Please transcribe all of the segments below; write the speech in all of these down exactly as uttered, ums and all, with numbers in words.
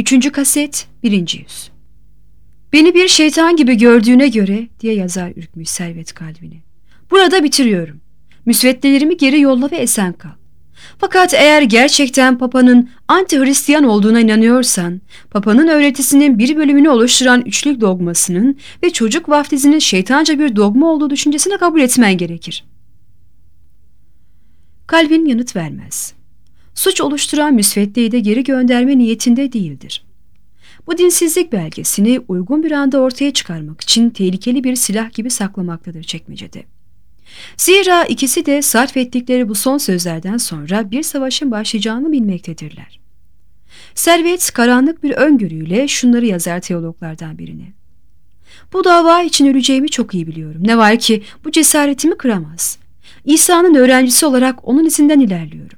Üçüncü kaset, birinci yüz. Beni bir şeytan gibi gördüğüne göre diye yazar ürkmüş Servet kalbini. Burada bitiriyorum. Müsveddelerimi geri yolla ve esen kal. Fakat eğer gerçekten Papa'nın anti-Hristiyan olduğuna inanıyorsan, Papa'nın öğretisinin bir bölümünü oluşturan üçlük dogmasının ve çocuk vaftizinin şeytanca bir dogma olduğu düşüncesini kabul etmen gerekir. Calvin yanıt vermez. Suç oluşturan müsveddeyi de geri gönderme niyetinde değildir. Bu dinsizlik belgesini uygun bir anda ortaya çıkarmak için tehlikeli bir silah gibi saklamaktadır çekmecede. Zira ikisi de sarf ettikleri bu son sözlerden sonra bir savaşın başlayacağını bilmektedirler. Servet karanlık bir öngörüyle şunları yazar teologlardan birine. Bu dava için öleceğimi çok iyi biliyorum. Ne var ki bu cesaretimi kıramaz. İsa'nın öğrencisi olarak onun izinden ilerliyorum.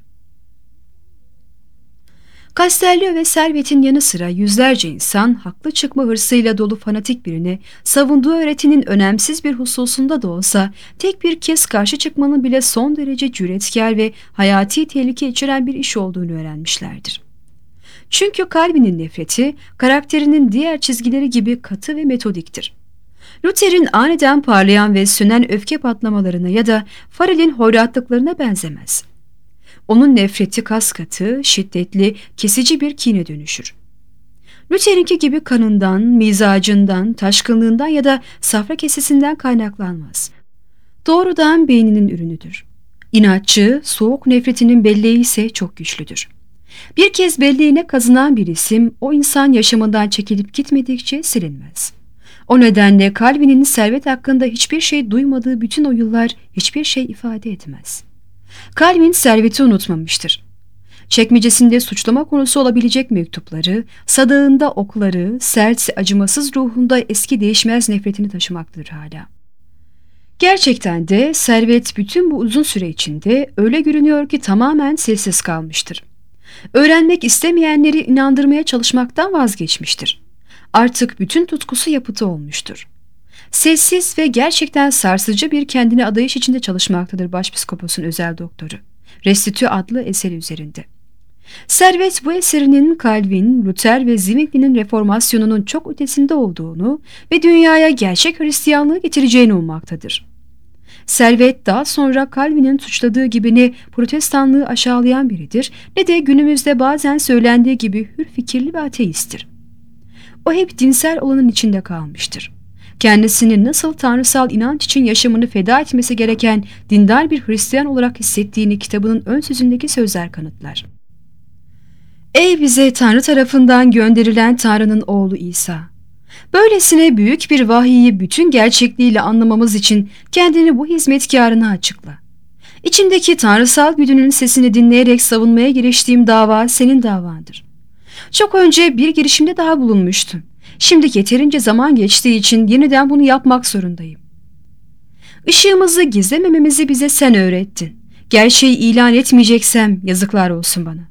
Castello ve Servet'in yanı sıra yüzlerce insan haklı çıkma hırsıyla dolu fanatik birine savunduğu öğretinin önemsiz bir hususunda da olsa tek bir kez karşı çıkmanın bile son derece cüretkar ve hayati tehlike içeren bir iş olduğunu öğrenmişlerdir. Çünkü Calvin'in nefreti karakterinin diğer çizgileri gibi katı ve metodiktir. Luther'in aniden parlayan ve sönen öfke patlamalarına ya da Farel'in hoyratlıklarına benzemez. Onun nefreti kaskatı, şiddetli, kesici bir kine dönüşür. Luther'inki gibi kanından, mizacından, taşkınlığından ya da safra kesesinden kaynaklanmaz. Doğrudan beyninin ürünüdür. İnatçı, soğuk nefretinin belleği ise çok güçlüdür. Bir kez belleğine kazınan bir isim, o insan yaşamından çekilip gitmedikçe silinmez. O nedenle Calvin'in Servet hakkında hiçbir şey duymadığı bütün o yıllar hiçbir şey ifade etmez. Calvin Servet'i unutmamıştır. Çekmecesinde suçlama konusu olabilecek mektupları, sadağında okları, sert, acımasız ruhunda eski değişmez nefretini taşımaktadır hala. Gerçekten de Servet bütün bu uzun süre içinde öyle görünüyor ki tamamen sessiz kalmıştır. Öğrenmek istemeyenleri inandırmaya çalışmaktan vazgeçmiştir. Artık bütün tutkusu yapıtı olmuştur. Sessiz ve gerçekten sarsıcı bir kendine adayış içinde çalışmaktadır Başpiskopos'un özel doktoru. Restitut adlı eseri üzerinde. Servet bu eserinin Calvin, Luther ve Zwingli'nin reformasyonunun çok ötesinde olduğunu ve dünyaya gerçek Hristiyanlığı getireceğini ummaktadır. Servet daha sonra Calvin'in suçladığı gibi ne protestanlığı aşağılayan biridir ne de günümüzde bazen söylendiği gibi hür fikirli ve ateisttir. O hep dinsel olanın içinde kalmıştır. Kendisini nasıl tanrısal inanç için yaşamını feda etmesi gereken dindar bir Hristiyan olarak hissettiğini kitabının ön sözündeki sözler kanıtlar. Ey bize Tanrı tarafından gönderilen Tanrı'nın oğlu İsa! Böylesine büyük bir vahiyi bütün gerçekliğiyle anlamamız için kendini bu hizmetkarına açıkla. İçimdeki tanrısal güdünün sesini dinleyerek savunmaya giriştiğim dava senin davandır. Çok önce bir girişimde daha bulunmuştun. Şimdi yeterince zaman geçtiği için yeniden bunu yapmak zorundayım. Işığımızı gizlemememizi bize sen öğrettin. Gerçeği ilan etmeyeceksem yazıklar olsun bana.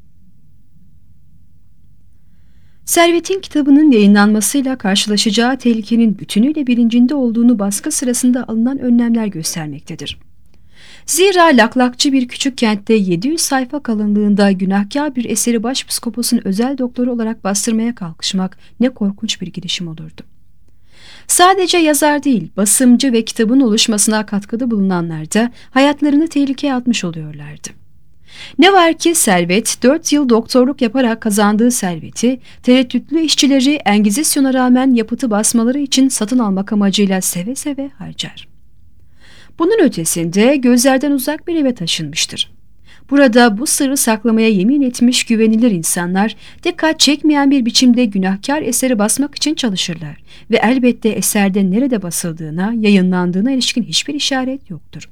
Servet'in kitabının yayınlanmasıyla karşılaşacağı tehlikenin bütünüyle bilincinde olduğunu baskı sırasında alınan önlemler göstermektedir. Zira laklakçı bir küçük kentte yedi yüz sayfa kalınlığında günahkar bir eseri Başpiskopos'un özel doktoru olarak bastırmaya kalkışmak ne korkunç bir girişim olurdu. Sadece yazar değil, basımcı ve kitabın oluşmasına katkıda bulunanlar da hayatlarını tehlikeye atmış oluyorlardı. Ne var ki Servet, dört yıl doktorluk yaparak kazandığı serveti, tereddütlü işçileri Engizisyon'a rağmen yapıtı basmaları için satın almak amacıyla seve seve harcar. Bunun ötesinde gözlerden uzak bir eve taşınmıştır. Burada bu sırrı saklamaya yemin etmiş güvenilir insanlar dikkat çekmeyen bir biçimde günahkar eseri basmak için çalışırlar ve elbette eserde nerede basıldığına, yayınlandığına ilişkin hiçbir işaret yoktur.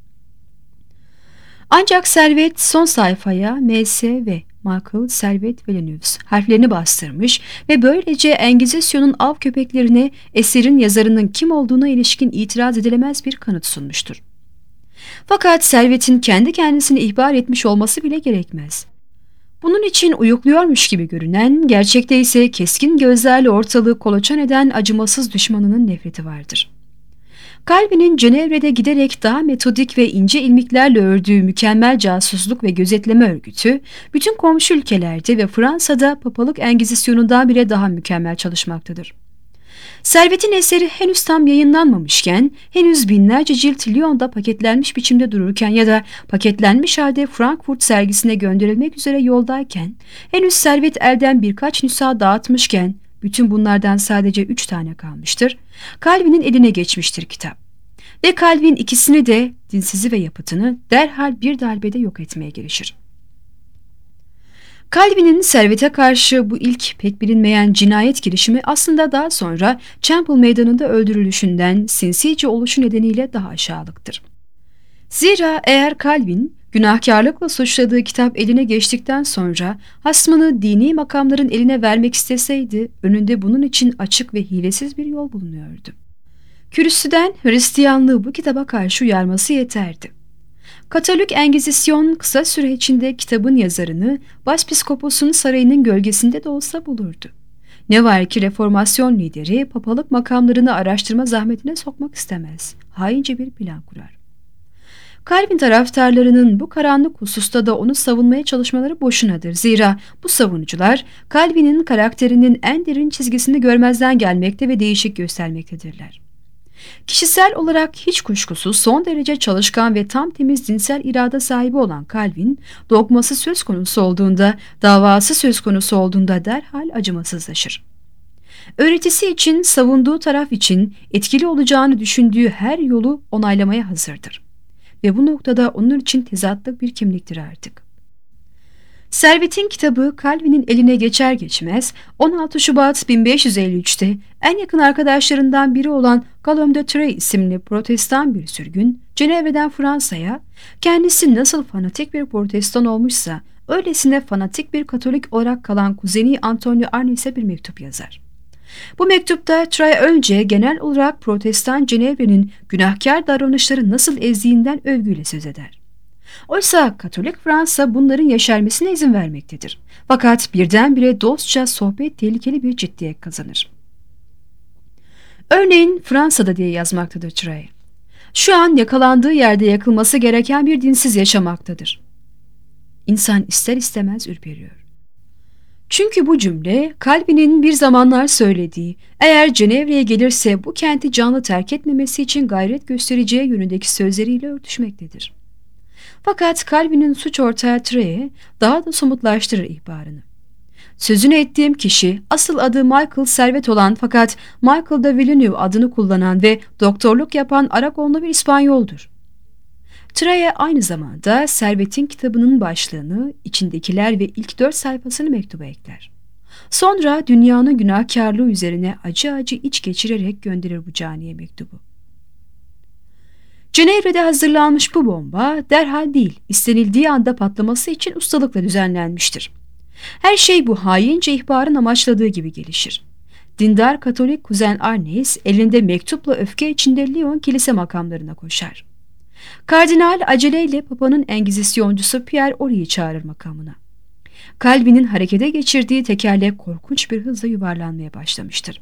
Ancak Servet son sayfaya M S V, Michael Servet Villeneuve harflerini bastırmış ve böylece Engizisyon'un av köpeklerine eserin yazarının kim olduğuna ilişkin itiraz edilemez bir kanıt sunmuştur. Fakat Servet'in kendi kendisini ihbar etmiş olması bile gerekmez. Bunun için uyukluyormuş gibi görünen, gerçekte ise keskin gözlerle ortalığı kolaçan eden acımasız düşmanının nefreti vardır. Calvin'in Cenevre'de giderek daha metodik ve ince ilmiklerle ördüğü mükemmel casusluk ve gözetleme örgütü, bütün komşu ülkelerde ve Fransa'da papalık engizisyonundan bile daha mükemmel çalışmaktadır. Servet'in eseri henüz tam yayınlanmamışken, henüz binlerce cilt Lyon'da paketlenmiş biçimde dururken ya da paketlenmiş halde Frankfurt sergisine gönderilmek üzere yoldayken, henüz Servet elden birkaç nüsha dağıtmışken, bütün bunlardan sadece üç tane kalmıştır. Calvin'in eline geçmiştir kitap. Ve Calvin ikisini de, dinsizi ve yapıtını, derhal bir darbede yok etmeye girişir. Calvin'in Servet'e karşı bu ilk pek bilinmeyen cinayet girişimi aslında daha sonra Chapel Meydanı'nda öldürülüşünden sinsice oluşu nedeniyle daha aşağılıktır. Zira eğer Calvin, günahkarlıkla suçladığı kitap eline geçtikten sonra hasmını dini makamların eline vermek isteseydi, önünde bunun için açık ve hilesiz bir yol bulunuyordu. Kürsüden Hristiyanlığı bu kitaba karşı uyarması yeterdi. Katolik Engizisyon kısa süre içinde kitabın yazarını Başpiskoposun sarayının gölgesinde de olsa bulurdu. Ne var ki reformasyon lideri papalık makamlarını araştırma zahmetine sokmak istemez. Haince bir plan kurar. Calvin taraftarlarının bu karanlık hususta da onu savunmaya çalışmaları boşunadır. Zira bu savunucular Calvin'in karakterinin en derin çizgisini görmezden gelmekte ve değişik göstermektedirler. Kişisel olarak hiç kuşkusuz son derece çalışkan ve tam temiz dinsel irade sahibi olan Calvin, dogması söz konusu olduğunda, davası söz konusu olduğunda derhal acımasızlaşır. Öğretisi için, savunduğu taraf için etkili olacağını düşündüğü her yolu onaylamaya hazırdır. Ve bu noktada onun için tezatlık bir kimliktir artık. Servet'in kitabı Calvin'in eline geçer geçmez on altı Şubat bin beş yüz elli üç'te en yakın arkadaşlarından biri olan Guillaume de Troyes isimli protestan bir sürgün Cenevre'den Fransa'ya, kendisi nasıl fanatik bir protestan olmuşsa öylesine fanatik bir Katolik olarak kalan kuzeni Antonio Arnis'e bir mektup yazar. Bu mektupta Troyes önce genel olarak protestan Cenevre'nin günahkar davranışları nasıl ezdiğinden övgüyle söz eder. Oysa Katolik Fransa bunların yeşermesine izin vermektedir. Fakat birdenbire dostça sohbet tehlikeli bir ciddiyet kazanır. Örneğin Fransa'da diye yazmaktadır Troyes. Şu an yakalandığı yerde yakılması gereken bir dinsiz yaşamaktadır. İnsan ister istemez ürperiyor. Çünkü bu cümle Calvin'in bir zamanlar söylediği, eğer Cenevre'ye gelirse bu kenti canlı terk etmemesi için gayret göstereceği yönündeki sözleriyle örtüşmektedir. Fakat Calvin'in suç ortağı Troyes daha da somutlaştırır ihbarını. Sözünü ettiğim kişi asıl adı Michael Servet olan fakat Michael de Villeneuve adını kullanan ve doktorluk yapan Aragonlu bir İspanyoldur. Troyes aynı zamanda Servet'in kitabının başlığını, içindekiler ve ilk dört sayfasını mektuba ekler. Sonra dünyanın günahkarlığı üzerine acı acı iç geçirerek gönderir bu caniye mektubu. Cenevre'de hazırlanmış bu bomba derhal değil, istenildiği anda patlaması için ustalıkla düzenlenmiştir. Her şey bu haince ihbarın amaçladığı gibi gelişir. Dindar Katolik kuzen Arnes elinde mektupla öfke içinde Lyon kilise makamlarına koşar. Kardinal aceleyle Papa'nın engizisyoncusu Pierre Ori'yi çağırır makamına. Calvin'in harekete geçirdiği tekerlek korkunç bir hızla yuvarlanmaya başlamıştır.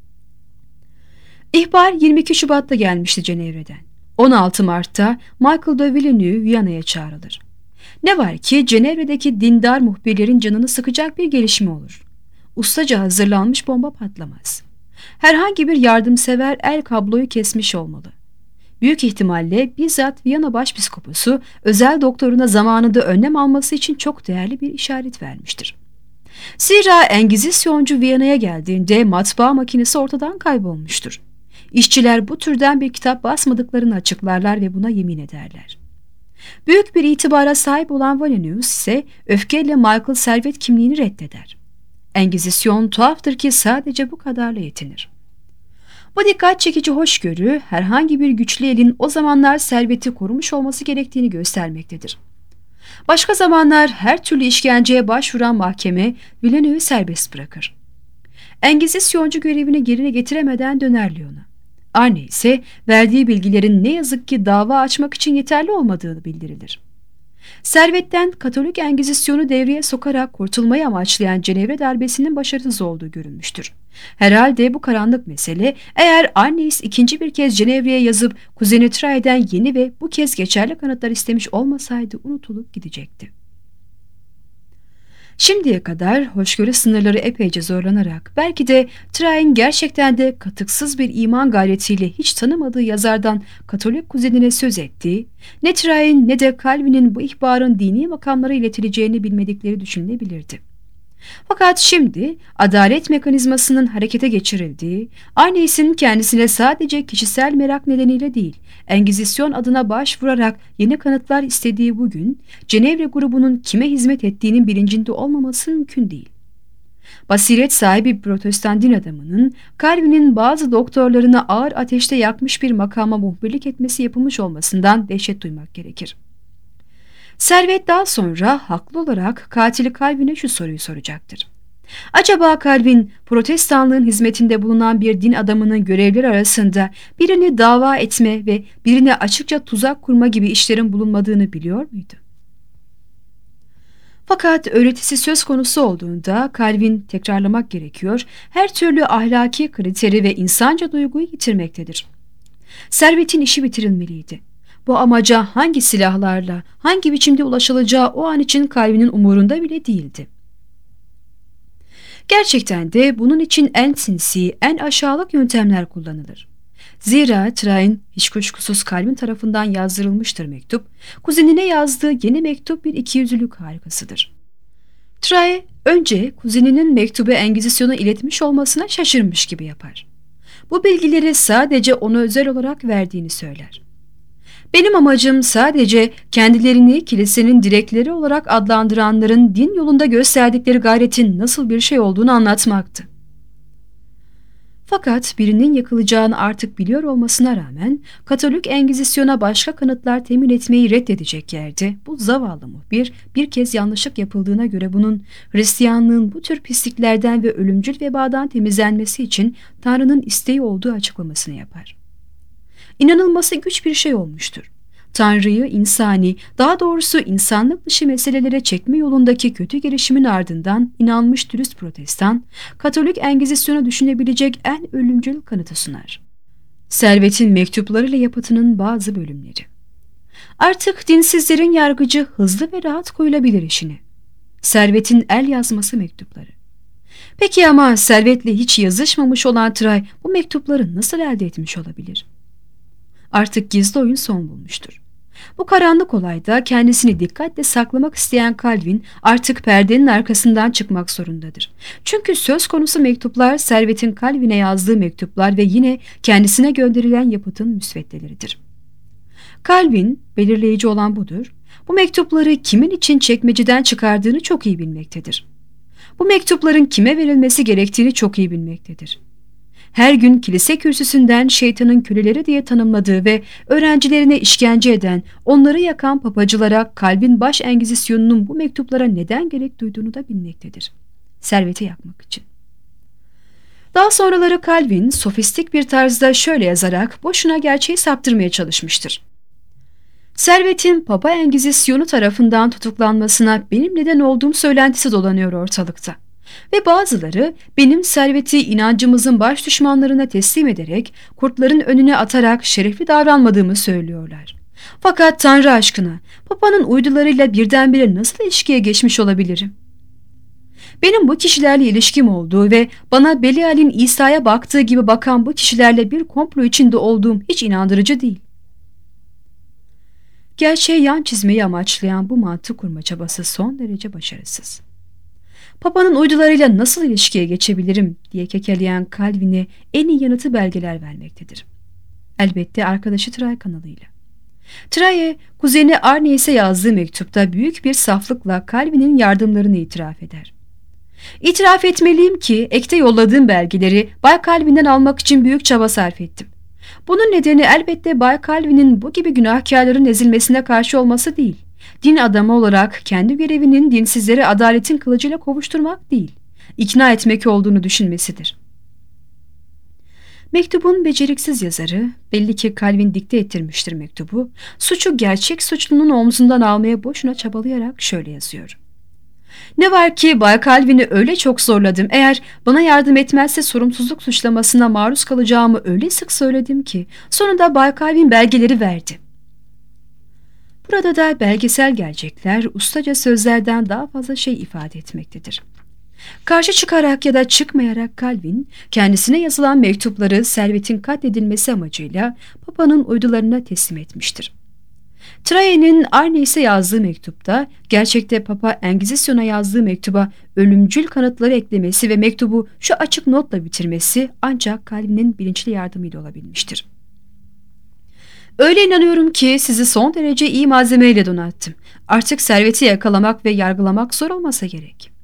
İhbar yirmi iki Şubat'ta gelmişti Cenevre'den. on altı Mart'ta Michael de Villeneuve Viyana'ya çağrılır. Ne var ki Cenevre'deki dindar muhbirlerin canını sıkacak bir gelişme olur. Ustaca hazırlanmış bomba patlamaz. Herhangi bir yardımsever el kabloyu kesmiş olmalı. Büyük ihtimalle bizzat Viyana Başpiskoposu özel doktoruna zamanında önlem alması için çok değerli bir işaret vermiştir. Zira Engizisyoncu Viyana'ya geldiğinde matbaa makinesi ortadan kaybolmuştur. İşçiler bu türden bir kitap basmadıklarını açıklarlar ve buna yemin ederler. Büyük bir itibara sahip olan Villeneuve ise öfkeyle Michael Servet kimliğini reddeder. Engizisyon tuhaftır ki sadece bu kadarla yetinir. Bu dikkat çekici hoşgörü herhangi bir güçlü elin o zamanlar Servet'i korumuş olması gerektiğini göstermektedir. Başka zamanlar her türlü işkenceye başvuran mahkeme Villeneuve'ü serbest bırakır. Engizisyoncu görevini yerine getiremeden döner Lyon'a. Arne ise verdiği bilgilerin ne yazık ki dava açmak için yeterli olmadığını bildirilir. Servetten Katolik Engizisyonu devreye sokarak kurtulmayı amaçlayan Cenevre darbesinin başarısız olduğu görülmüştür. Herhalde bu karanlık mesele eğer Arneis ikinci bir kez Cenevre'ye yazıp kuzeni Trae'den yeni ve bu kez geçerli kanıtlar istemiş olmasaydı unutulup gidecekti. Şimdiye kadar hoşgörü sınırları epeyce zorlanarak belki de Trae'nin gerçekten de katıksız bir iman gayretiyle hiç tanımadığı yazardan Katolik kuzenine söz ettiği, ne Trae'nin ne de Calvin'in bu ihbarın dini makamlara iletileceğini bilmedikleri düşünülebilirdi. Fakat şimdi adalet mekanizmasının harekete geçirildiği, Arneis'in kendisine sadece kişisel merak nedeniyle değil, Engizisyon adına başvurarak yeni kanıtlar istediği bugün, Cenevre grubunun kime hizmet ettiğinin bilincinde olmaması mümkün değil. Basiret sahibi bir protestan din adamının, Calvin'in bazı doktorlarını ağır ateşte yakmış bir makama muhbirlik etmesi yapılmış olmasından dehşet duymak gerekir. Servet daha sonra haklı olarak katili Calvin'e şu soruyu soracaktır. Acaba Calvin, protestanlığın hizmetinde bulunan bir din adamının görevleri arasında birini dava etme ve birine açıkça tuzak kurma gibi işlerin bulunmadığını biliyor muydu? Fakat öğretisi söz konusu olduğunda Calvin, tekrarlamak gerekiyor, her türlü ahlaki kriteri ve insanca duyguyu yitirmektedir. Servetin işi bitirilmeliydi. Bu amaca hangi silahlarla, hangi biçimde ulaşılacağı o an için Calvin'in umurunda bile değildi. Gerçekten de bunun için en sinsi, en aşağılık yöntemler kullanılır. Zira Trae'nin hiç kuşkusuz Calvin tarafından yazdırılmıştır mektup, kuzenine yazdığı yeni mektup bir ikiyüzlülük harikasıdır. Trae önce kuzeninin mektubu Engizisyon'a iletmiş olmasına şaşırmış gibi yapar. Bu bilgileri sadece ona özel olarak verdiğini söyler. Benim amacım sadece kendilerini kilisenin direkleri olarak adlandıranların din yolunda gösterdikleri gayretin nasıl bir şey olduğunu anlatmaktı. Fakat birinin yakılacağını artık biliyor olmasına rağmen Katolik Engizisyon'a başka kanıtlar temin etmeyi reddedecek yerde bu zavallı muhbir bir kez yanlışlık yapıldığına göre bunun Hristiyanlığın bu tür pisliklerden ve ölümcül vebadan temizlenmesi için Tanrı'nın isteği olduğu açıklamasını yapar. İnanılması güç bir şey olmuştur. Tanrı'yı insani, daha doğrusu insanlık dışı meselelere çekme yolundaki kötü girişimin ardından inanmış dürüst protestan, Katolik Engizisyon'a düşünebilecek en ölümcül kanıtı sunar. Servet'in mektuplarıyla yapıtının bazı bölümleri. Artık dinsizlerin yargıcı hızlı ve rahat koyulabilir işini. Servet'in el yazması mektupları. Peki ama Servet'le hiç yazışmamış olan Trae bu mektupları nasıl elde etmiş olabilir? Artık gizli oyun son bulmuştur. Bu karanlık olayda kendisini dikkatle saklamak isteyen Calvin artık perdenin arkasından çıkmak zorundadır. Çünkü söz konusu mektuplar Servet'in Calvin'e yazdığı mektuplar ve yine kendisine gönderilen yapıtın müsveddeleridir. Calvin, belirleyici olan budur, bu mektupları kimin için çekmeceden çıkardığını çok iyi bilmektedir. Bu mektupların kime verilmesi gerektiğini çok iyi bilmektedir. Her gün kilise kürsüsünden şeytanın köleleri diye tanımladığı ve öğrencilerine işkence eden, onları yakan papacılara Calvin baş Engizisyonunun bu mektuplara neden gerek duyduğunu da bilmektedir. Serveti yakmak için. Daha sonraları Calvin sofistik bir tarzda şöyle yazarak boşuna gerçeği saptırmaya çalışmıştır. Servetin Papa Engizisyonu tarafından tutuklanmasına benim neden olduğum söylentisi dolanıyor ortalıkta. Ve bazıları benim Servet'i inancımızın baş düşmanlarına teslim ederek kurtların önüne atarak şerefli davranmadığımı söylüyorlar. Fakat Tanrı aşkına Papa'nın uydularıyla birdenbire nasıl ilişkiye geçmiş olabilirim? Benim bu kişilerle ilişkim olduğu ve bana Belial'in İsa'ya baktığı gibi bakan bu kişilerle bir komplo içinde olduğum hiç inandırıcı değil. Gerçeğe yan çizmeyi amaçlayan bu mantık kurma çabası son derece başarısız. Papa'nın uydularıyla nasıl ilişkiye geçebilirim diye kekeleyen Calvin'e en iyi yanıtı belgeler vermektedir. Elbette arkadaşı Trae kanalıyla. Trae, kuzeni Arneis'e yazdığı mektupta büyük bir saflıkla Calvin'in yardımlarını itiraf eder. İtiraf etmeliyim ki ekte yolladığım belgeleri Bay Calvin'den almak için büyük çaba sarf ettim. Bunun nedeni elbette Bay Calvin'in bu gibi günahkarların ezilmesine karşı olması değil. Din adamı olarak kendi görevinin dinsizleri adaletin kılıcıyla kovuşturmak değil, ikna etmek olduğunu düşünmesidir. Mektubun beceriksiz yazarı, belli ki Calvin dikte ettirmiştir mektubu, suçu gerçek suçlunun omzundan almaya boşuna çabalayarak şöyle yazıyor. Ne var ki Bay Calvin'i öyle çok zorladım, eğer bana yardım etmezse sorumsuzluk suçlamasına maruz kalacağımı öyle sık söyledim ki sonunda Bay Calvin belgeleri verdi. Burada da belgesel gerçekler ustaca sözlerden daha fazla şey ifade etmektedir. Karşı çıkarak ya da çıkmayarak Calvin, kendisine yazılan mektupları servetin katledilmesi amacıyla Papa'nın uydularına teslim etmiştir. Trajan'ın Arneis'e yazdığı mektupta, gerçekte Papa Engizisyon'a yazdığı mektuba ölümcül kanıtları eklemesi ve mektubu şu açık notla bitirmesi ancak Calvin'in bilinçli yardımıyla olabilmiştir. Öyle inanıyorum ki sizi son derece iyi malzemeyle donattım. Artık serveti yakalamak ve yargılamak zor olmasa gerek.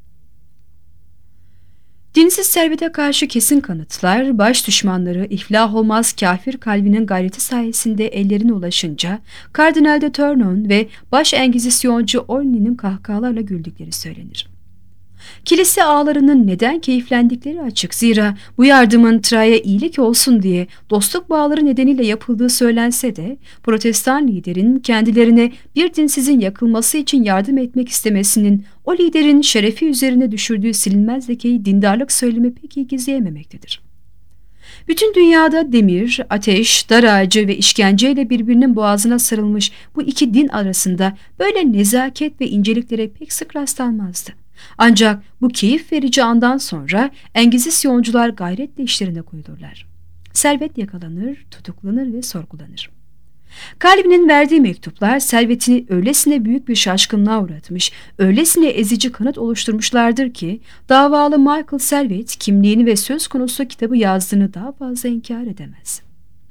Dinsiz servete karşı kesin kanıtlar, baş düşmanları iflah olmaz kafir Calvin'in gayreti sayesinde ellerine ulaşınca, Kardinal de Tournon ve baş engizisyoncu Olney'nin kahkahalarla güldükleri söylenir. Kilise ağalarının neden keyiflendikleri açık, zira bu yardımın Traia'ya iyilik olsun diye dostluk bağları nedeniyle yapıldığı söylense de, Protestan liderin kendilerine bir dinsizin yakılması için yardım etmek istemesinin o liderin şerefi üzerine düşürdüğü silinmez lekeyi dindarlık söylemi pek iyi gizleyememektedir. Bütün dünyada demir, ateş, dar ağacı ve işkenceyle birbirinin boğazına sarılmış bu iki din arasında böyle nezaket ve inceliklere pek sık rastlanmazdı. Ancak bu keyif verici andan sonra Engizisyoncular gayretle işlerine koyulurlar. Servet yakalanır, tutuklanır ve sorgulanır. Calvin'in verdiği mektuplar servetini öylesine büyük bir şaşkınlığa uğratmış, öylesine ezici kanıt oluşturmuşlardır ki davalı Michael Servet kimliğini ve söz konusu kitabı yazdığını daha fazla inkar edemez.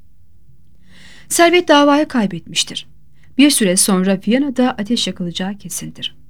Servet davayı kaybetmiştir. Bir süre sonra Viyana'da ateş yakılacağı kesindir.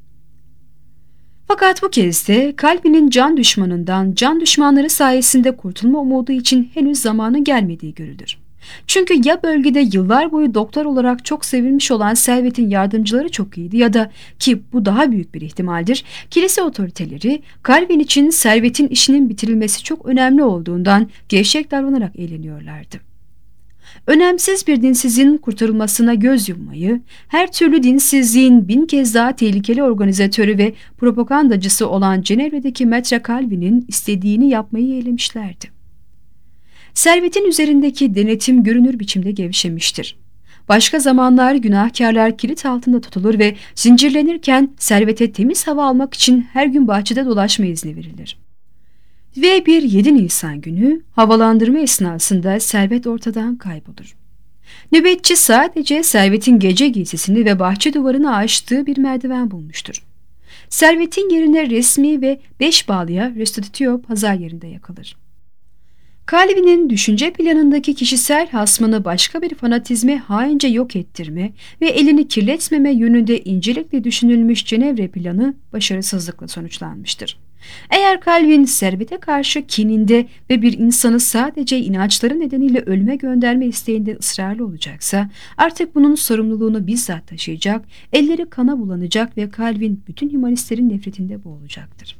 Fakat bu kez de Calvin'in can düşmanından can düşmanları sayesinde kurtulma umudu için henüz zamanı gelmediği görülür. Çünkü ya bölgede yıllar boyu doktor olarak çok sevilmiş olan Servet'in yardımcıları çok iyiydi ya da, ki bu daha büyük bir ihtimaldir, kilise otoriteleri Calvin için Servet'in işinin bitirilmesi çok önemli olduğundan gevşek davranarak eğleniyorlardı. Önemsiz bir dinsizin kurtarılmasına göz yummayı, her türlü dinsizliğin bin kez daha tehlikeli organizatörü ve propagandacısı olan Cenevre'deki Maitre Calvin'in istediğini yapmayı yeğlemişlerdi. Servetin üzerindeki denetim görünür biçimde gevşemiştir. Başka zamanlar günahkarlar kilit altında tutulur ve zincirlenirken servete temiz hava almak için her gün bahçede dolaşma izni verilir. Ve bir yedi Nisan günü havalandırma esnasında Servet ortadan kaybolur. Nöbetçi sadece Servet'in gece giysisini ve bahçe duvarını aştığı bir merdiven bulmuştur. Servet'in yerine resmi ve beş bağlıya Restitutio pazar yerinde yakılır. Calvin'in düşünce planındaki kişisel hasmını başka bir fanatizme haince yok ettirme ve elini kirletmeme yönünde incelikle düşünülmüş Cenevre planı başarısızlıkla sonuçlanmıştır. Eğer Calvin servete karşı kininde ve bir insanı sadece inançları nedeniyle ölüme gönderme isteğinde ısrarlı olacaksa, artık bunun sorumluluğunu bizzat taşıyacak, elleri kana bulanacak ve Calvin bütün hümanistlerin nefretinde boğulacaktır.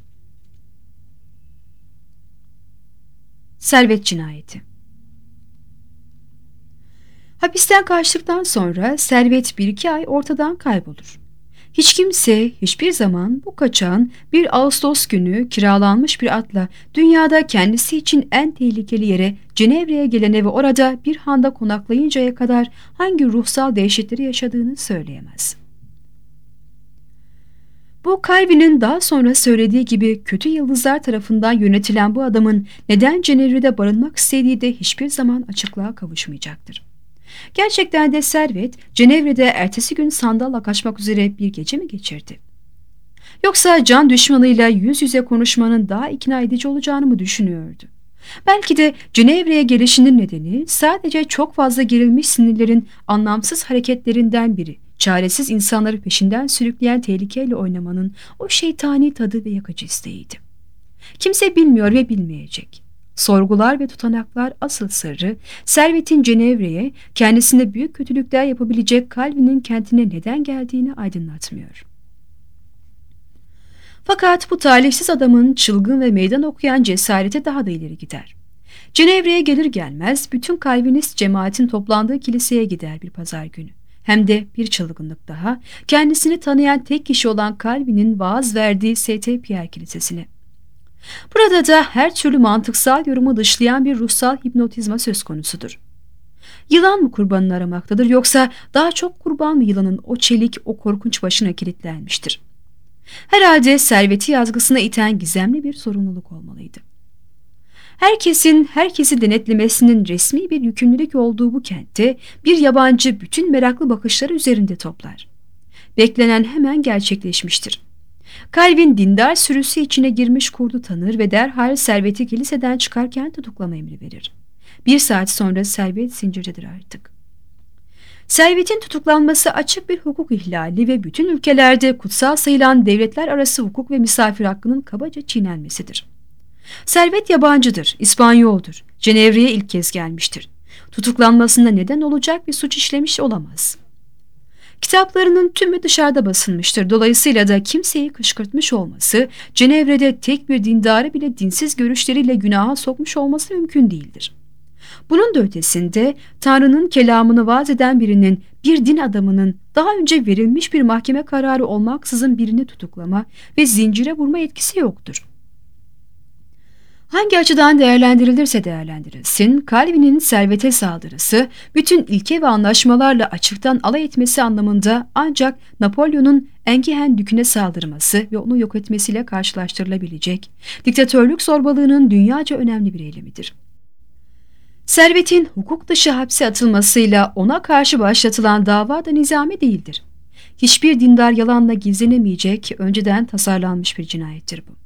Servet cinayeti. Hapisten kaçtıktan sonra Servet bir iki ay ortadan kaybolur. Hiç kimse hiçbir zaman bu kaçağın bir Ağustos günü kiralanmış bir atla dünyada kendisi için en tehlikeli yere Cenevre'ye gelene ve orada bir handa konaklayıncaya kadar hangi ruhsal dehşetleri yaşadığını söyleyemez. Bu Calvin'in daha sonra söylediği gibi kötü yıldızlar tarafından yönetilen bu adamın neden Cenevre'de barınmak istediği de hiçbir zaman açıklığa kavuşmayacaktır. Gerçekten de Servet, Cenevre'de ertesi gün sandalla kaçmak üzere bir gece mi geçirdi? Yoksa can düşmanıyla yüz yüze konuşmanın daha ikna edici olacağını mı düşünüyordu? Belki de Cenevre'ye gelişinin nedeni sadece çok fazla gerilmiş sinirlerin anlamsız hareketlerinden biri, çaresiz insanları peşinden sürükleyen tehlikeyle oynamanın o şeytani tadı ve yakıcı isteğiydi. Kimse bilmiyor ve bilmeyecek. Sorgular ve tutanaklar asıl sırrı, Servet'in Cenevre'ye kendisine büyük kötülükler yapabilecek Calvin'in kentine neden geldiğini aydınlatmıyor. Fakat bu talihsiz adamın çılgın ve meydan okuyan cesareti daha da ileri gider. Cenevre'ye gelir gelmez bütün Calvinist cemaatin toplandığı kiliseye gider bir pazar günü. Hem de bir çılgınlık daha, kendisini tanıyan tek kişi olan Calvin'in vaaz verdiği Saint Pierre Kilisesi'ne. Burada da her türlü mantıksal yorumu dışlayan bir ruhsal hipnotizma söz konusudur. Yılan mı kurbanını aramaktadır, yoksa daha çok kurban mı yılanın o çelik, o korkunç başına kilitlenmiştir? Herhalde serveti yazgısına iten gizemli bir sorumluluk olmalıydı. Herkesin herkesi denetlemesinin resmi bir yükümlülük olduğu bu kentte bir yabancı bütün meraklı bakışları üzerinde toplar. Beklenen hemen gerçekleşmiştir. Calvin dindar sürüsü içine girmiş kurdu tanır ve derhal serveti kiliseden çıkarken tutuklama emri verir. Bir saat sonra servet zincirdedir artık. Servetin tutuklanması açık bir hukuk ihlali ve bütün ülkelerde kutsal sayılan devletler arası hukuk ve misafir hakkının kabaca çiğnenmesidir. Servet yabancıdır, İspanyoldur, Cenevre'ye ilk kez gelmiştir. Tutuklanmasına neden olacak bir suç işlemiş olamaz. Kitaplarının tümü dışarıda basılmıştır. Dolayısıyla da kimseyi kışkırtmış olması, Cenevre'de tek bir dindarı bile dinsiz görüşleriyle günaha sokmuş olması mümkün değildir. Bunun da ötesinde Tanrı'nın kelamını vaaz eden birinin, bir din adamının daha önce verilmiş bir mahkeme kararı olmaksızın birini tutuklama ve zincire vurma etkisi yoktur. Hangi açıdan değerlendirilirse değerlendirilsin, Calvin'in servete saldırısı, bütün ilke ve anlaşmalarla açıktan alay etmesi anlamında ancak Napolyon'un Enghien Dükü'ne saldırması ve onu yok etmesiyle karşılaştırılabilecek, diktatörlük zorbalığının dünyaca önemli bir eylemidir. Servetin hukuk dışı hapse atılmasıyla ona karşı başlatılan dava da nizami değildir. Hiçbir dindar yalanla gizlenemeyecek, önceden tasarlanmış bir cinayettir bu.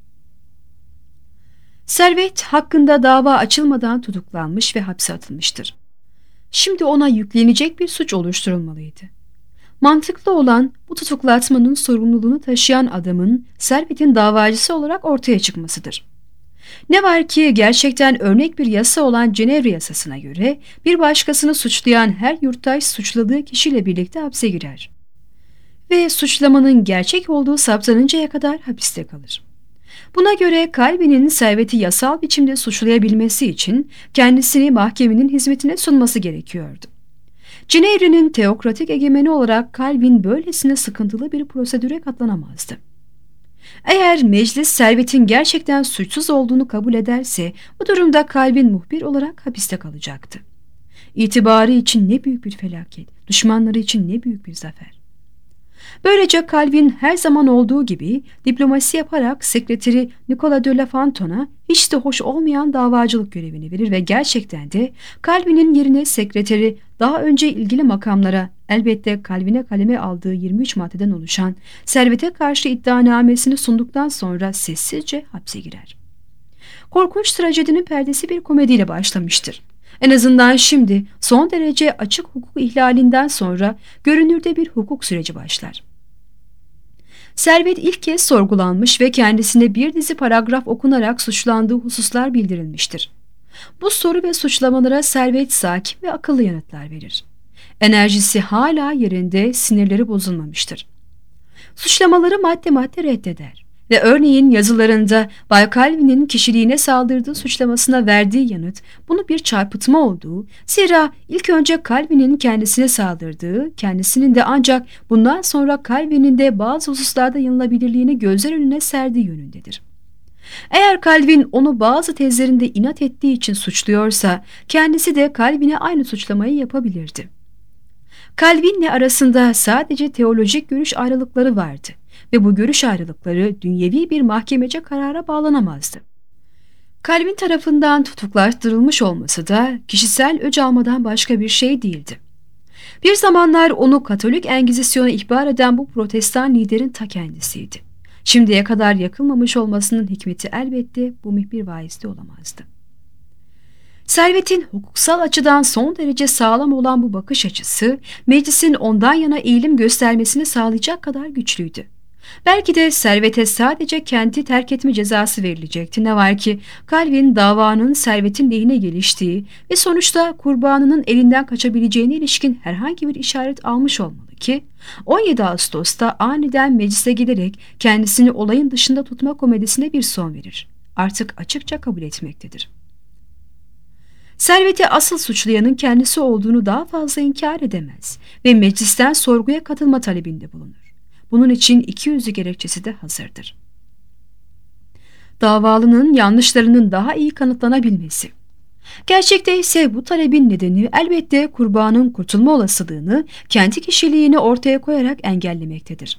Servet hakkında dava açılmadan tutuklanmış ve hapse atılmıştır. Şimdi ona yüklenecek bir suç oluşturulmalıydı. Mantıklı olan bu tutuklatmanın sorumluluğunu taşıyan adamın Servet'in davacısı olarak ortaya çıkmasıdır. Ne var ki gerçekten örnek bir yasa olan Cenevre yasasına göre bir başkasını suçlayan her yurttaş suçladığı kişiyle birlikte hapse girer ve suçlamanın gerçek olduğu saptanıncaya kadar hapiste kalır. Buna göre Calvin'in serveti yasal biçimde suçlayabilmesi için kendisini mahkemenin hizmetine sunması gerekiyordu. Cenevre'nin teokratik egemeni olarak Calvin böylesine sıkıntılı bir prosedüre katlanamazdı. Eğer meclis servetin gerçekten suçsuz olduğunu kabul ederse bu durumda Calvin muhbir olarak hapiste kalacaktı. İtibarı için ne büyük bir felaket, düşmanları için ne büyük bir zafer. Böylece Calvin her zaman olduğu gibi diplomasi yaparak sekreteri Nicolas de la Fontane'a hiç de hoş olmayan davacılık görevini verir ve gerçekten de Calvin'in yerine sekreteri daha önce ilgili makamlara, elbette Calvin'e kaleme aldığı yirmi üç maddeden oluşan servete karşı iddianamesini sunduktan sonra sessizce hapse girer. Korkunç trajedinin perdesi bir komediyle başlamıştır. En azından şimdi son derece açık hukuk ihlalinden sonra görünürde bir hukuk süreci başlar. Servet ilk kez sorgulanmış ve kendisine bir dizi paragraf okunarak suçlandığı hususlar bildirilmiştir. Bu soru ve suçlamalara Servet sakin ve akıllı yanıtlar verir. Enerjisi hala yerinde, sinirleri bozulmamıştır. Suçlamaları madde madde reddeder ve örneğin yazılarında Bay Calvin'in kişiliğine saldırdığı suçlamasına verdiği yanıt bunu bir çarpıtma olduğu, zira ilk önce Calvin'in kendisine saldırdığı, kendisinin de ancak bundan sonra Calvin'in de bazı hususlarda yanılabilirliğini gözler önüne serdiği yönündedir. Eğer Calvin onu bazı tezlerinde inat ettiği için suçluyorsa, kendisi de Calvin'e aynı suçlamayı yapabilirdi. Calvin'le arasında sadece teolojik görüş ayrılıkları vardı ve bu görüş ayrılıkları dünyevi bir mahkemece karara bağlanamazdı. Calvin tarafından tutuklattırılmış olması da kişisel öc almadan başka bir şey değildi. Bir zamanlar onu Katolik Engizisyon'a ihbar eden bu protestan liderin ta kendisiydi. Şimdiye kadar yakılmamış olmasının hikmeti elbette bu muhbir vaizde olamazdı. Servetin hukuksal açıdan son derece sağlam olan bu bakış açısı, meclisin ondan yana eğilim göstermesini sağlayacak kadar güçlüydü. Belki de Servet'e sadece kenti terk etme cezası verilecekti. Ne var ki Calvin davanın Servet'in lehine geliştiği ve sonuçta kurbanının elinden kaçabileceğine ilişkin herhangi bir işaret almış olmalı ki on yedi Ağustos'ta aniden meclise giderek kendisini olayın dışında tutma komedisine bir son verir. Artık açıkça kabul etmektedir. Serveti asıl suçlayanın kendisi olduğunu daha fazla inkar edemez ve meclisten sorguya katılma talebinde bulunur. Bunun için iki yüzlü gerekçesi de hazırdır. Davalının yanlışlarının daha iyi kanıtlanabilmesi. Gerçekte ise bu talebin nedeni elbette kurbanın kurtulma olasılığını kendi kişiliğini ortaya koyarak engellemektedir.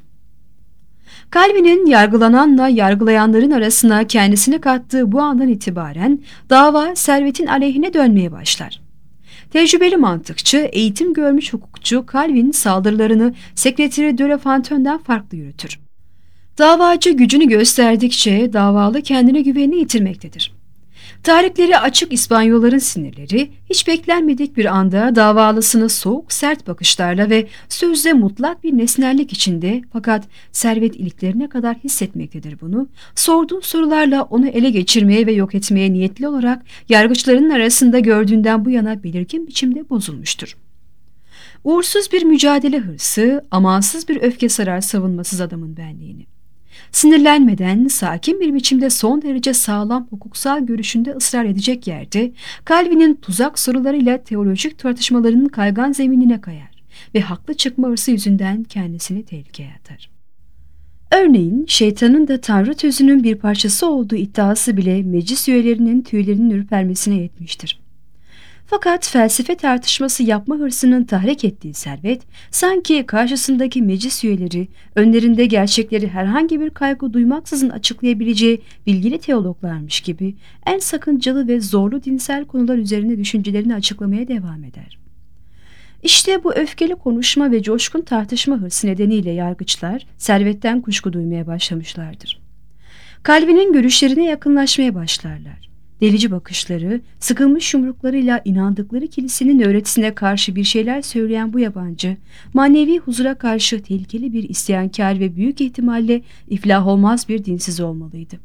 Calvin'in yargılananla yargılayanların arasına kendisini kattığı bu andan itibaren dava servetin aleyhine dönmeye başlar. Tecrübeli mantıkçı, eğitim görmüş hukukçu Calvin saldırılarını Sekreteri de la Fontaine'den farklı yürütür. Davacı gücünü gösterdikçe davalı kendine güvenini yitirmektedir. Tarihleri açık İspanyolların sinirleri hiç beklenmedik bir anda davalısını soğuk sert bakışlarla ve sözde mutlak bir nesnellik içinde fakat servet iliklerine kadar hissetmektedir bunu, sorduğu sorularla onu ele geçirmeye ve yok etmeye niyetli olarak yargıçların arasında gördüğünden bu yana belirgin biçimde bozulmuştur. Uğursuz bir mücadele hırsı, amansız bir öfke sarar savunmasız adamın benliğini. Sinirlenmeden, sakin bir biçimde son derece sağlam hukuksal görüşünde ısrar edecek yerde, Calvin'in tuzak sorularıyla teolojik tartışmalarının kaygan zeminine kayar ve haklı çıkma hırsı yüzünden kendisini tehlikeye atar. Örneğin, şeytanın da Tanrı tözünün bir parçası olduğu iddiası bile meclis üyelerinin tüylerinin ürpermesine yetmiştir. Fakat felsefe tartışması yapma hırsının tahrik ettiği servet, sanki karşısındaki meclis üyeleri, önlerinde gerçekleri herhangi bir kaygı duymaksızın açıklayabileceği bilgili teologlarmış gibi en sakıncalı ve zorlu dinsel konular üzerine düşüncelerini açıklamaya devam eder. İşte bu öfkeli konuşma ve coşkun tartışma hırsı nedeniyle yargıçlar servetten kuşku duymaya başlamışlardır. Calvin'in görüşlerine yakınlaşmaya başlarlar. Delici bakışları, sıkılmış yumruklarıyla inandıkları kilisenin öğretisine karşı bir şeyler söyleyen bu yabancı, manevi huzura karşı tehlikeli bir isyankar ve büyük ihtimalle iflah olmaz bir dinsiz olmalıydı.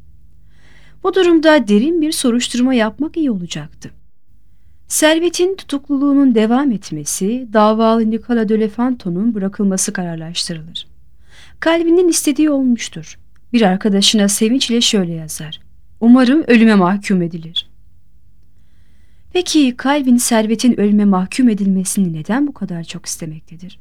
Bu durumda derin bir soruşturma yapmak iyi olacaktı. Servetin tutukluluğunun devam etmesi, davalı Nicolas de la Fontaine'un bırakılması kararlaştırılır. Calvin'in istediği olmuştur. Bir arkadaşına sevinçle şöyle yazar: "Umarım ölüme mahkum edilir." Peki Calvin servetin ölüme mahkum edilmesini neden bu kadar çok istemektedir?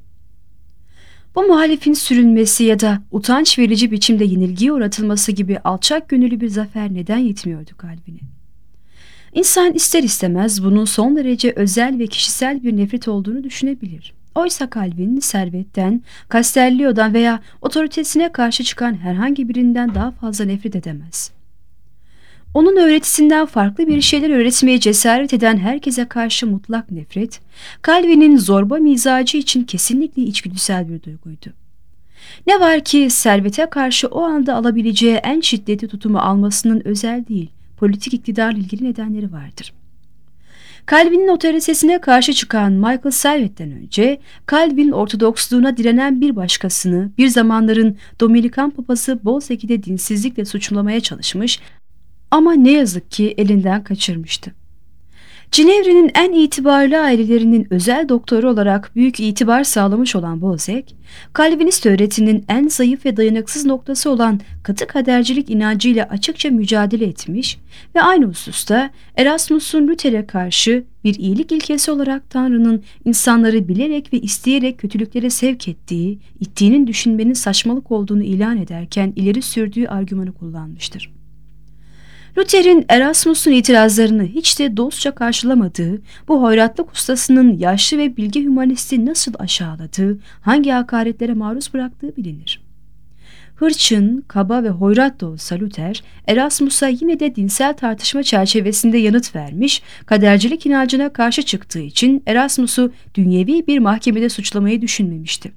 Bu muhalifin sürülmesi ya da utanç verici biçimde yenilgiye uğratılması gibi alçak gönüllü bir zafer neden yetmiyordu Calvin'e? İnsan ister istemez bunun son derece özel ve kişisel bir nefret olduğunu düşünebilir. Oysa Calvin servetten, Castellio'dan veya otoritesine karşı çıkan herhangi birinden daha fazla nefret edemez. Onun öğretisinden farklı bir şeyler öğretmeye cesaret eden herkese karşı mutlak nefret, Calvin'in zorba mizacı için kesinlikle içgüdüsel bir duyguydu. Ne var ki servete karşı o anda alabileceği en şiddetli tutumu almasının özel değil, politik iktidarla ilgili nedenleri vardır. Calvin'in otoritesine karşı çıkan Michael Servet'ten önce, Calvin ortodoksluğuna direnen bir başkasını bir zamanların Dominikan papası Bolseki'de dinsizlikle suçlamaya çalışmış ama ne yazık ki elinden kaçırmıştı. Cenevre'nin en itibarlı ailelerinin özel doktoru olarak büyük itibar sağlamış olan Bolsek, Calvinist öğretinin en zayıf ve dayanıksız noktası olan katı kadercilik inancıyla açıkça mücadele etmiş ve aynı hususta Erasmus'un Luther'e karşı bir iyilik ilkesi olarak Tanrı'nın insanları bilerek ve isteyerek kötülüklere sevk ettiği, ittiğinin düşünmenin saçmalık olduğunu ilan ederken ileri sürdüğü argümanı kullanmıştır. Luther'in Erasmus'un itirazlarını hiç de dostça karşılamadığı, bu hoyratlık ustasının yaşlı ve bilge hümanisti nasıl aşağıladığı, hangi hakaretlere maruz bıraktığı bilinir. Hırçın, kaba ve hoyrat da olsa Luther, Erasmus'a yine de dinsel tartışma çerçevesinde yanıt vermiş, kadercilik inancına karşı çıktığı için Erasmus'u dünyevi bir mahkemede suçlamayı düşünmemişti.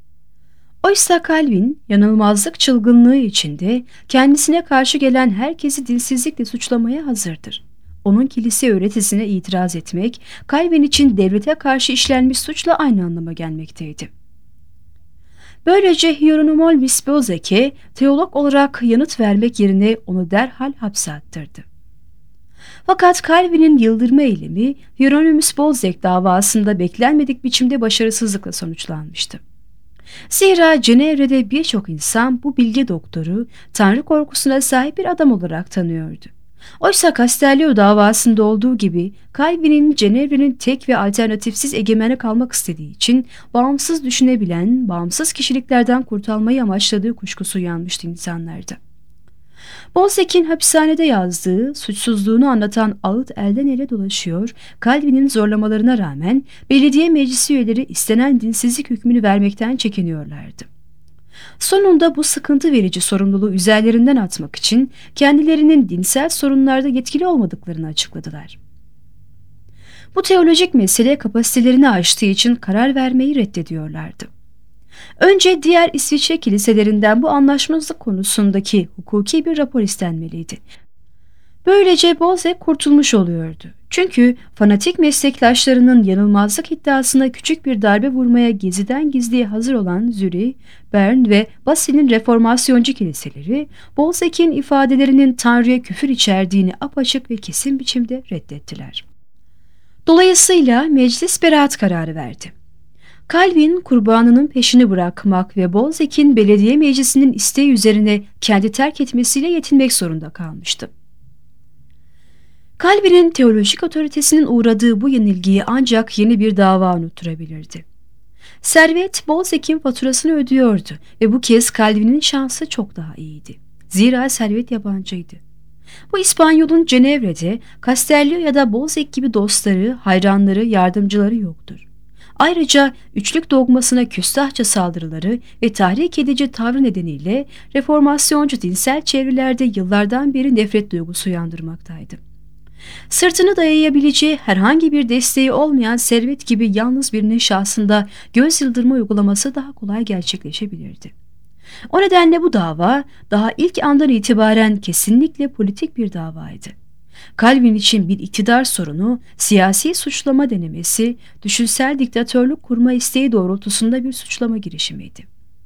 Oysa Calvin, yanılmazlık çılgınlığı içinde kendisine karşı gelen herkesi dinsizlikle suçlamaya hazırdır. Onun kilise öğretisine itiraz etmek, Calvin için devlete karşı işlenmiş suçla aynı anlama gelmekteydi. Böylece Hieronymus Bolsek'e teolog olarak yanıt vermek yerine onu derhal hapse attırdı. Fakat Calvin'in yıldırma eylemi Hieronymus Bolsek davasında beklenmedik biçimde başarısızlıkla sonuçlanmıştı. Zira Cenevre'de birçok insan bu bilge doktoru Tanrı korkusuna sahip bir adam olarak tanıyordu. Oysa Castello davasında olduğu gibi Calvin'in Cenevre'nin tek ve alternatifsiz egemene kalmak istediği için bağımsız düşünebilen, bağımsız kişiliklerden kurtulmayı amaçladığı kuşkusu uyanmıştı insanlarda. Balzac'in hapishanede yazdığı, suçsuzluğunu anlatan ağıt elden ele dolaşıyor, Calvin'in zorlamalarına rağmen belediye meclisi üyeleri istenen dinsizlik hükmünü vermekten çekiniyorlardı. Sonunda bu sıkıntı verici sorumluluğu üzerlerinden atmak için kendilerinin dinsel sorunlarda yetkili olmadıklarını açıkladılar. Bu teolojik mesele kapasitelerini aştığı için karar vermeyi reddediyorlardı. Önce diğer İsviçre kiliselerinden bu anlaşmazlık konusundaki hukuki bir rapor istenmeliydi. Böylece Balzac kurtulmuş oluyordu. Çünkü fanatik meslektaşlarının yanılmazlık iddiasına küçük bir darbe vurmaya gizliden gizliye hazır olan Zürih, Bern ve Basel'in reformasyoncu kiliseleri, Balzac'in ifadelerinin Tanrı'ya küfür içerdiğini apaçık ve kesin biçimde reddettiler. Dolayısıyla meclis beraat kararı verdi. Calvin kurbanının peşini bırakmak ve Balzac'in belediye meclisinin isteği üzerine kendi terk etmesiyle yetinmek zorunda kalmıştı. Calvin'in teolojik otoritesinin uğradığı bu yenilgiyi ancak yeni bir dava unutturabilirdi. Servet Balzac'in faturasını ödüyordu ve bu kez Calvin'in şansı çok daha iyiydi. Zira servet yabancıydı. Bu İspanyol'un Cenevre'de Castello ya da Balzac gibi dostları, hayranları, yardımcıları yoktur. Ayrıca üçlük dogmasına küstahça saldırıları ve tahrik edici tavrı nedeniyle reformasyoncu dinsel çevrelerde yıllardan beri nefret duygusu uyandırmaktaydı. Sırtını dayayabileceği herhangi bir desteği olmayan Servet gibi yalnız birinin şahsında göz yıldırma uygulaması daha kolay gerçekleşebilirdi. O nedenle bu dava daha ilk andan itibaren kesinlikle politik bir davaydı. Calvin için bir iktidar sorunu, siyasi suçlama denemesi, düşünsel diktatörlük kurma isteği doğrultusunda bir suçlama girişimiydi.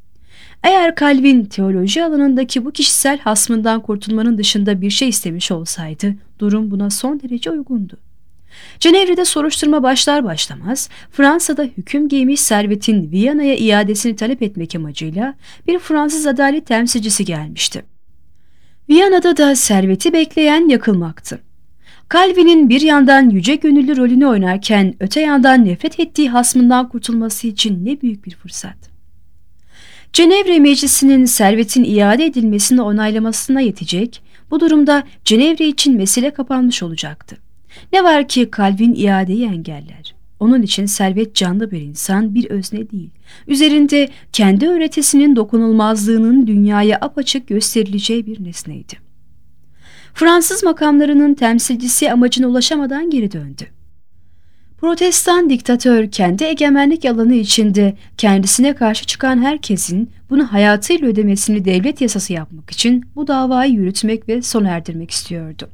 Eğer Calvin teoloji alanındaki bu kişisel hasmından kurtulmanın dışında bir şey istemiş olsaydı, durum buna son derece uygundu. Cenevre'de soruşturma başlar başlamaz, Fransa'da hüküm giymiş Servet'in Viyana'ya iadesini talep etmek amacıyla bir Fransız adalet temsilcisi gelmişti. Viyana'da da Servet'i bekleyen yakılmaktı. Calvin'in bir yandan yüce gönüllü rolünü oynarken öte yandan nefret ettiği hasmından kurtulması için ne büyük bir fırsat. Cenevre Meclisi'nin Servet'in iade edilmesini onaylamasına yetecek, bu durumda Cenevre için mesele kapanmış olacaktı. Ne var ki Calvin iadeyi engeller. Onun için Servet canlı bir insan, bir özne değil. Üzerinde kendi öğretisinin dokunulmazlığının dünyaya apaçık gösterileceği bir nesneydi. Fransız makamlarının temsilcisi amacına ulaşamadan geri döndü. Protestan diktatör kendi egemenlik alanı içinde kendisine karşı çıkan herkesin bunu hayatıyla ödemesini devlet yasası yapmak için bu davayı yürütmek ve sona erdirmek istiyordu.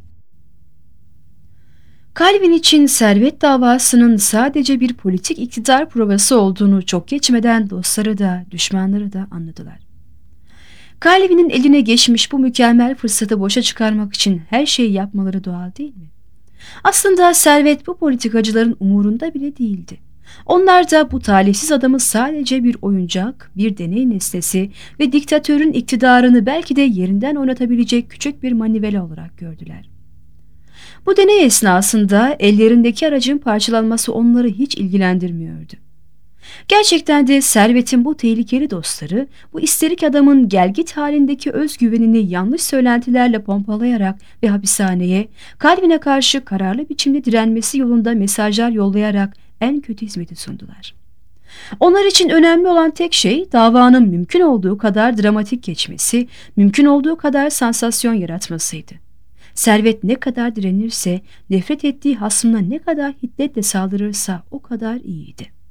Calvin için servet davasının sadece bir politik iktidar provası olduğunu çok geçmeden dostları da düşmanları da anladılar. Calvin'in eline geçmiş bu mükemmel fırsatı boşa çıkarmak için her şeyi yapmaları doğal değil mi? Aslında servet bu politikacıların umurunda bile değildi. Onlar da bu talihsiz adamı sadece bir oyuncak, bir deney nesnesi ve diktatörün iktidarını belki de yerinden oynatabilecek küçük bir manivela olarak gördüler. Bu deney esnasında ellerindeki aracın parçalanması onları hiç ilgilendirmiyordu. Gerçekten de servetin bu tehlikeli dostları, bu isterik adamın gelgit halindeki özgüvenini yanlış söylentilerle pompalayarak ve hapishaneye, Calvin'e karşı kararlı biçimde direnmesi yolunda mesajlar yollayarak en kötü hizmeti sundular. Onlar için önemli olan tek şey davanın mümkün olduğu kadar dramatik geçmesi, mümkün olduğu kadar sansasyon yaratmasıydı. Servet ne kadar direnirse, nefret ettiği hasmına ne kadar hiddetle saldırırsa o kadar iyiydi.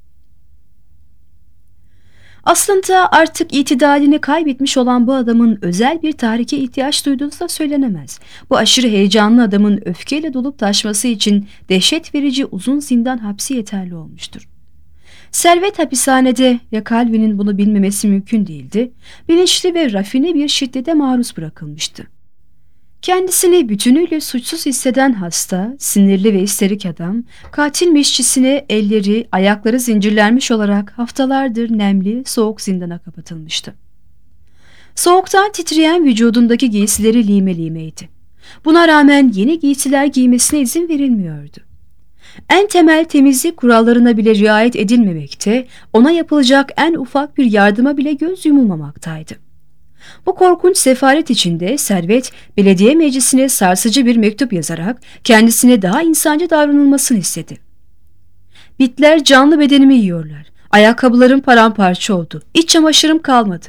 Aslında artık itidalini kaybetmiş olan bu adamın özel bir tahrike ihtiyaç duyduğu da söylenemez. Bu aşırı heyecanlı adamın öfkeyle dolup taşması için dehşet verici uzun zindan hapsi yeterli olmuştur. Servet hapishanede ve Calvin'in bunu bilmemesi mümkün değildi. Bilinçli ve rafine bir şiddete maruz bırakılmıştı. Kendisini bütünüyle suçsuz hisseden hasta, sinirli ve isterik adam, katil meşçisine elleri, ayakları zincirlenmiş olarak haftalardır nemli, soğuk zindana kapatılmıştı. Soğuktan titreyen vücudundaki giysileri lime limeydi. Buna rağmen yeni giysiler giymesine izin verilmiyordu. En temel temizlik kurallarına bile riayet edilmemekte, ona yapılacak en ufak bir yardıma bile göz yumulmamaktaydı. Bu korkunç sefalet içinde Servet, belediye meclisine sarsıcı bir mektup yazarak kendisine daha insancı davranılmasını istedi. Bitler canlı bedenimi yiyorlar. Ayakkabılarım paramparça oldu. İç çamaşırım kalmadı.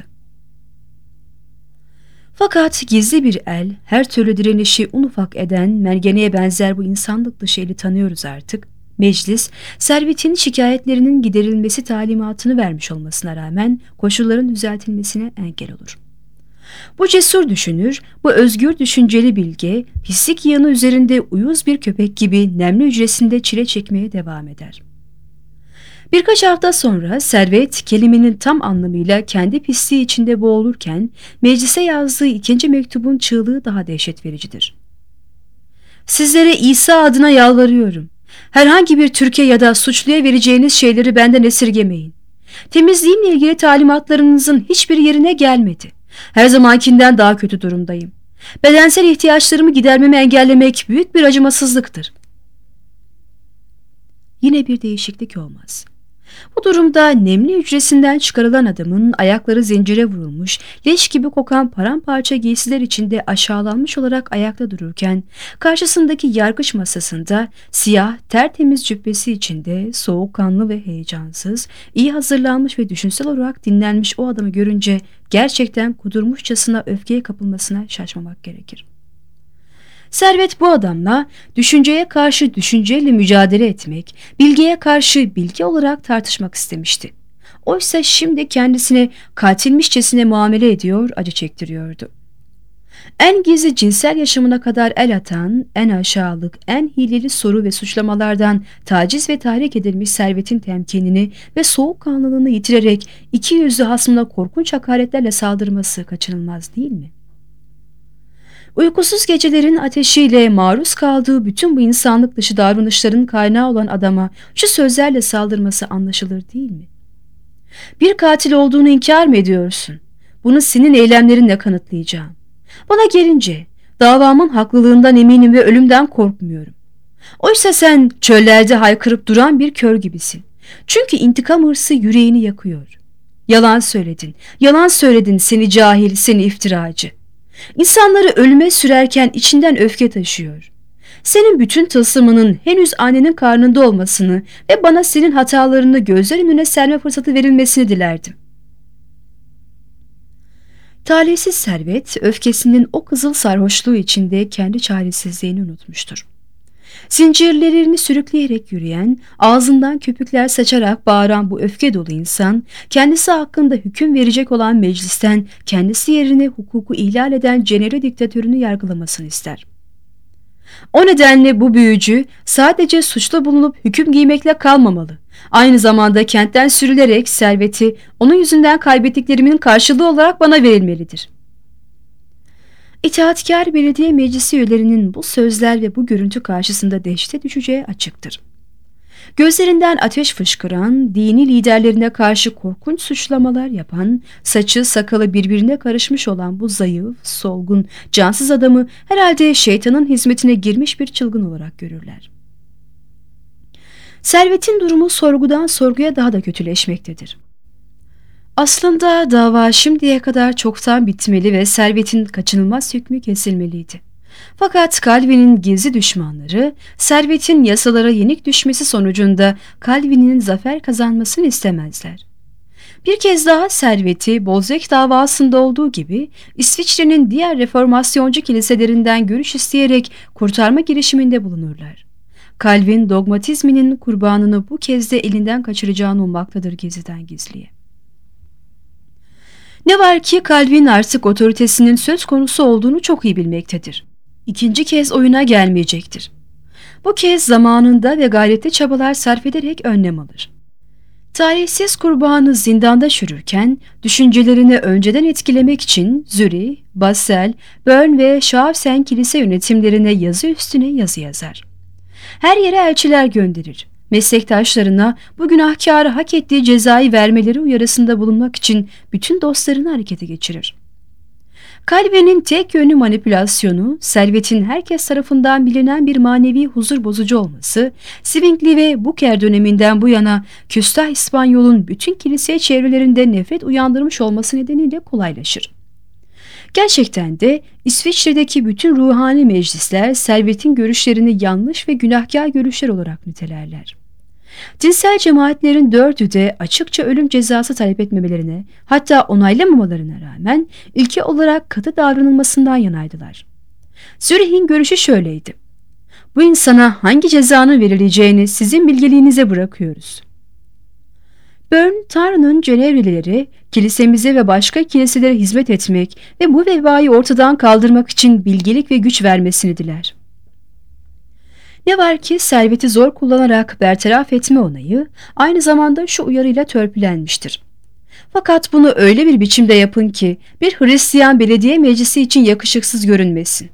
Fakat gizli bir el, her türlü direnişi un ufak eden mergeneye benzer bu insanlık dışı eli tanıyoruz artık. Meclis, Servet'in şikayetlerinin giderilmesi talimatını vermiş olmasına rağmen koşulların düzeltilmesine engel olur. Bu cesur düşünür, bu özgür düşünceli bilge, pislik yığını üzerinde uyuz bir köpek gibi nemli hücresinde çile çekmeye devam eder. Birkaç hafta sonra Servet, kelimenin tam anlamıyla kendi pisliği içinde boğulurken, meclise yazdığı ikinci mektubun çığlığı daha dehşet vericidir. Sizlere İsa adına yalvarıyorum. Herhangi bir Türkiye ya da suçluya vereceğiniz şeyleri benden esirgemeyin. Temizliğimle ilgili talimatlarınızın hiçbir yerine gelmedi. Her zamankinden daha kötü durumdayım. Bedensel ihtiyaçlarımı gidermemi engellemek büyük bir acımasızlıktır. Yine bir değişiklik olmaz. Bu durumda nemli hücresinden çıkarılan adamın ayakları zincire vurulmuş, leş gibi kokan paramparça giysiler içinde aşağılanmış olarak ayakta dururken, karşısındaki yargıç masasında siyah, tertemiz cübbesi içinde soğukkanlı ve heyecansız, iyi hazırlanmış ve düşünsel olarak dinlenmiş o adamı görünce gerçekten kudurmuşçasına öfkeye kapılmasına şaşmamak gerekir. Servet bu adamla düşünceye karşı düşünceyle mücadele etmek, bilgiye karşı bilgi olarak tartışmak istemişti. Oysa şimdi kendisine katilmişçesine muamele ediyor, acı çektiriyordu. En gizli cinsel yaşamına kadar el atan, en aşağılık, en hileli soru ve suçlamalardan taciz ve tahrik edilmiş Servet'in temkinini ve soğukkanlılığını yitirerek iki yüzlü hasmına korkunç hakaretlerle saldırması kaçınılmaz değil mi? Uykusuz gecelerin ateşiyle maruz kaldığı bütün bu insanlık dışı davranışların kaynağı olan adama şu sözlerle saldırması anlaşılır değil mi? Bir katil olduğunu inkar mı ediyorsun? Bunu senin eylemlerinle kanıtlayacağım. Bana gelince davamın haklılığından eminim ve ölümden korkmuyorum. Oysa sen çöllerde haykırıp duran bir kör gibisin. Çünkü intikam hırsı yüreğini yakıyor. Yalan söyledin, yalan söyledin seni cahil, seni iftiracı. İnsanları ölüme sürerken içinden öfke taşıyor. Senin bütün tılsımının henüz annenin karnında olmasını ve bana senin hatalarını gözler önüne serme fırsatı verilmesini dilerdim. Talihsiz Servet, öfkesinin o kızıl sarhoşluğu içinde kendi çaresizliğini unutmuştur. Zincirlerini sürükleyerek yürüyen, ağzından köpükler saçarak bağıran bu öfke dolu insan, kendisi hakkında hüküm verecek olan meclisten kendisi yerine hukuku ihlal eden Cenevre diktatörünü yargılamasını ister. O nedenle bu büyücü sadece suçlu bulunup hüküm giymekle kalmamalı. Aynı zamanda kentten sürülerek serveti onun yüzünden kaybettiklerimin karşılığı olarak bana verilmelidir. İtaatkar belediye meclisi üyelerinin bu sözler ve bu görüntü karşısında dehşete düşeceği açıktır. Gözlerinden ateş fışkıran, dini liderlerine karşı korkunç suçlamalar yapan, saçı sakalı birbirine karışmış olan bu zayıf, solgun, cansız adamı herhalde şeytanın hizmetine girmiş bir çılgın olarak görürler. Servetin durumu sorgudan sorguya daha da kötüleşmektedir. Aslında dava şimdiye kadar çoktan bitmeli ve Servet'in kaçınılmaz hükmü kesilmeliydi. Fakat Calvin'in gizli düşmanları, Servet'in yasalara yenik düşmesi sonucunda Calvin'in zafer kazanmasını istemezler. Bir kez daha Servet'i Bolzek davasında olduğu gibi İsviçre'nin diğer reformasyoncu kiliselerinden görüş isteyerek kurtarma girişiminde bulunurlar. Calvin dogmatizminin kurbanını bu kez de elinden kaçıracağını ummaktadır gizliden gizliye. Ne var ki Calvin artık otoritesinin söz konusu olduğunu çok iyi bilmektedir. İkinci kez oyuna gelmeyecektir. Bu kez zamanında ve gayretli çabalar sarf ederek önlem alır. Talihsiz kurbanı zindanda çürürken düşüncelerini önceden etkilemek için Zürih, Basel, Bern ve Schaffhausen kilise yönetimlerine yazı üstüne yazı yazar. Her yere elçiler gönderir. Meslektaşlarına bu günahkârı hak ettiği cezayı vermeleri uyarısında bulunmak için bütün dostlarını harekete geçirir. Calvin'in tek yönlü manipülasyonu, servetin herkes tarafından bilinen bir manevi huzur bozucu olması, Zwingli ve Bucer döneminden bu yana küstah İspanyol'un bütün kilise çevrelerinde nefret uyandırmış olması nedeniyle kolaylaşır. Gerçekten de İsviçre'deki bütün ruhani meclisler servetin görüşlerini yanlış ve günahkar görüşler olarak nitelerler. Dinsel cemaatlerin dördü de açıkça ölüm cezası talep etmemelerine, hatta onaylamamalarına rağmen ilke olarak katı davranılmasından yanaydılar. Zürih'in görüşü şöyleydi: "Bu insana hangi cezanın verileceğini sizin bilgeliğinize bırakıyoruz." Bern, Tanrı'nın Cenevrileri, kilisemize ve başka kiliselere hizmet etmek ve bu vebayı ortadan kaldırmak için bilgelik ve güç vermesini diler. Ne var ki serveti zor kullanarak bertaraf etme onayı aynı zamanda şu uyarıyla törpülenmiştir: "Fakat bunu öyle bir biçimde yapın ki bir Hristiyan belediye meclisi için yakışıksız görünmesin."